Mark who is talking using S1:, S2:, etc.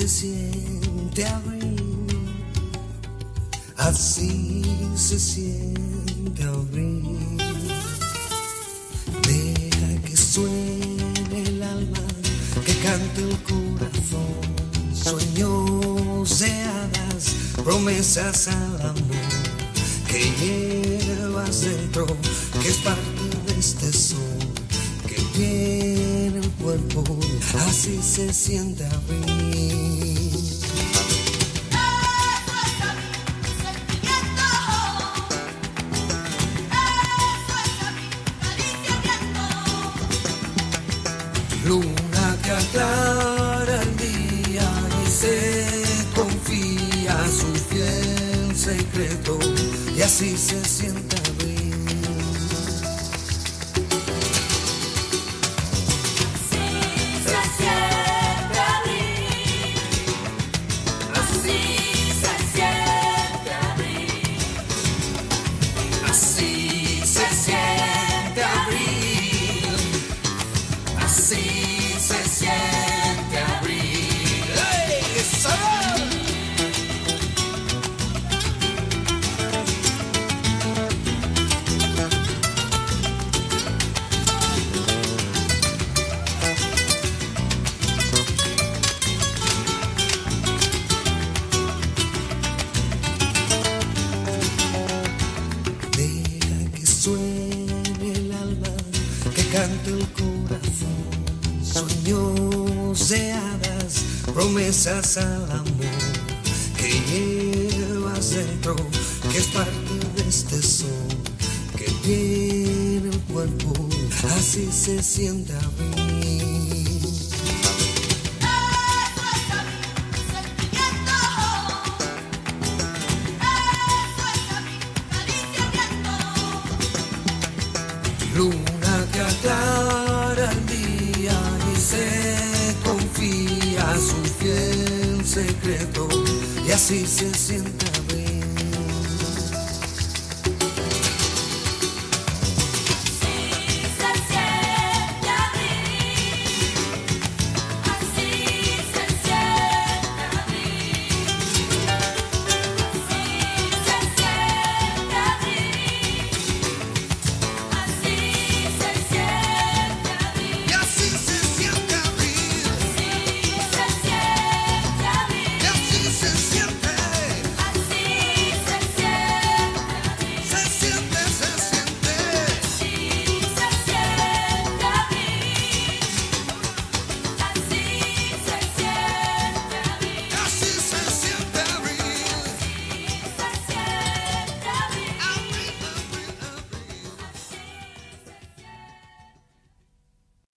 S1: se siente abril, así se siente abril. Deja que suene el alma, que cante el corazón, sueños de hadas, promesas al amor que llevas dentro, que es parte de este sol, que tiene el cuerpo, así se siente abril. Luna que aclara el día y se confía su fiel secreto, y así se siente abril. Suene el alma, que cante el corazón, sueños de hadas, promesas al amor que llevas dentro, que es parte de este sol, que tiene el cuerpo, así se siente abril. Luna que aclara el día y se confía su fiel secreto, y así se siente